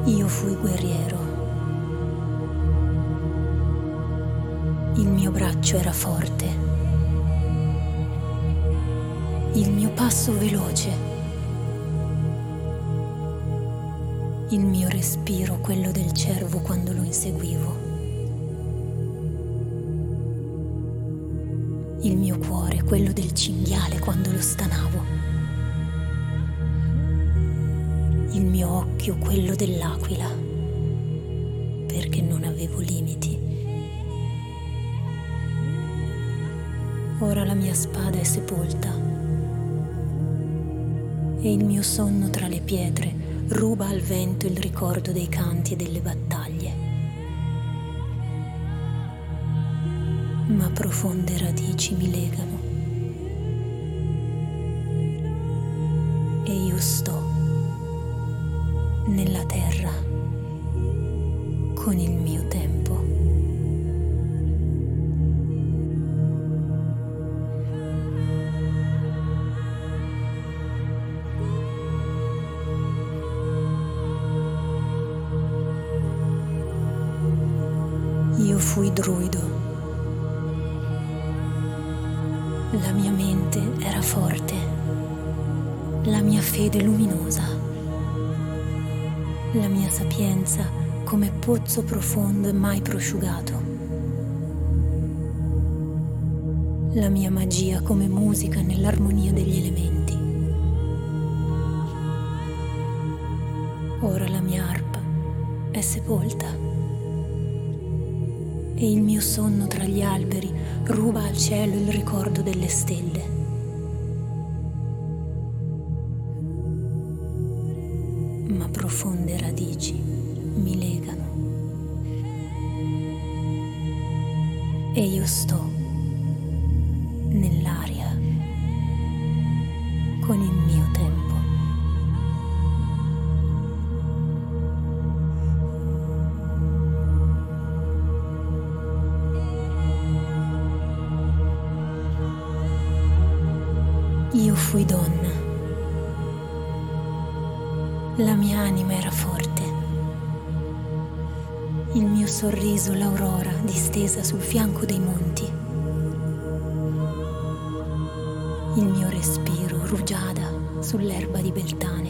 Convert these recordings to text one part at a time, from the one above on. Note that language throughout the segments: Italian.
Io fui guerriero. Il mio braccio era forte. Il mio passo veloce. Il mio respiro quello del cervo quando lo inseguivo. Il mio cuore quello del cinghiale quando lo stanavo. Il mio occhio quello dell'aquila, perché non avevo limiti. Ora la mia spada è sepolta e il mio sonno tra le pietre ruba al vento il ricordo dei canti e delle battaglie. Ma profonde radici mi legano e io sto nella terra con il mio tempo. Io fui druido. La mia mente era forte, la mia fede luminosa. La mia sapienza come pozzo profondo e mai prosciugato. La mia magia come musica nell'armonia degli elementi. Ora la mia arpa è sepolta e il mio sonno tra gli alberi ruba al cielo il ricordo delle stelle. Ma profonde radici mi legano e io sto nell'aria con il mio tempo. Io fui donna. La mia anima era forte. Il mio sorriso l'aurora distesa sul fianco dei monti. Il mio respiro rugiada sull'erba di Beltane.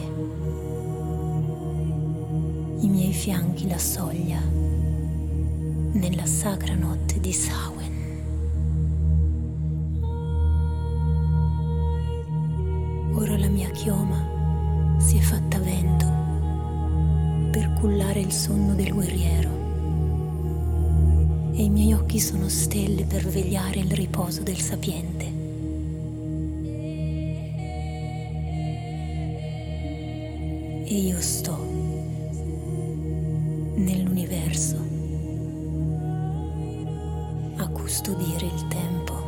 I miei fianchi la soglia nella sacra notte di Samhain. Ora la mia chioma si è fatta vento per cullare il sonno del guerriero e i miei occhi sono stelle per vegliare il riposo del sapiente. E io sto nell'universo a custodire il tempo.